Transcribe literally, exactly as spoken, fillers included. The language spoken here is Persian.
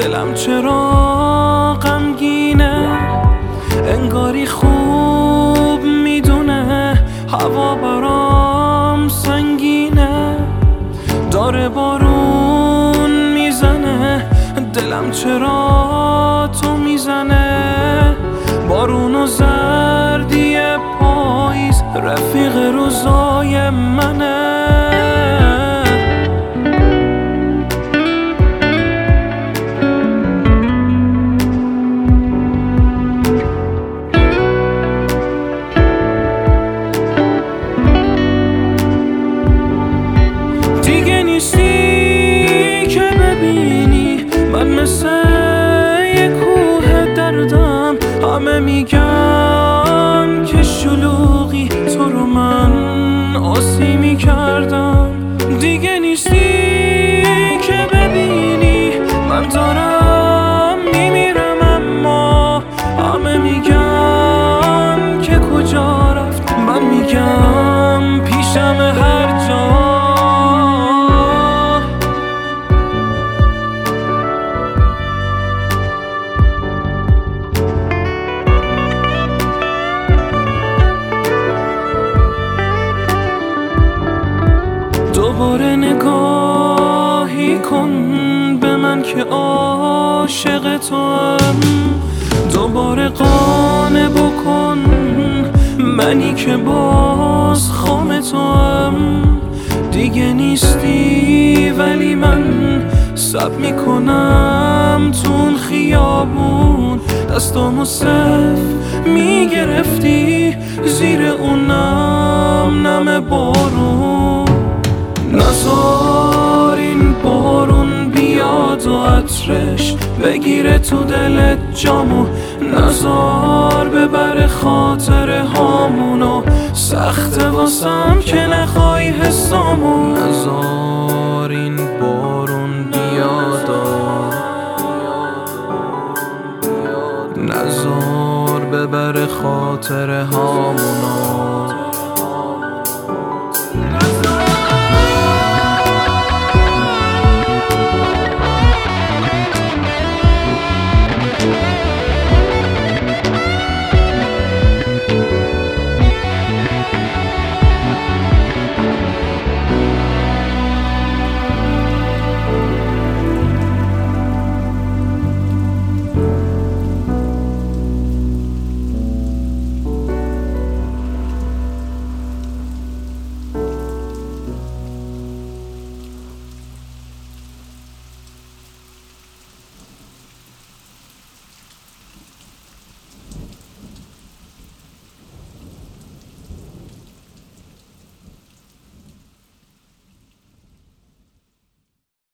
دلم چرا غمگینه، انگاری خوب میدونه هوا برام سنگینه، داره بارون میزنه، دلم چرا تو میزنه، بارون و زردی پاییز رفیق روزای منه. دیگه نیستی که ببینی من مثل یه کوه دردم، همه میگن که شلوغی تو رو من آسی میکردم. دیگه نیستی که ببینی من دارم میمیرم، اما همه میگن که کجا رفت، من میگم پیشم هر جا. دوباره نگاهی کن به من که عاشق توام، دوباره قانع بکن منی که باز خام توام. دیگه نیستی ولی من سب میکنم تو اون خیابون، دستامو صف میگرفتی زیر اون نم نم بارون. نذار این بارون بیاد و عطرش بگیره تو دلت جامو، نذار ببره خاطره هامونو، سخته واسم که نخوای حسامو. نذار این بارون بیاد نذار ببره خاطره هامونو.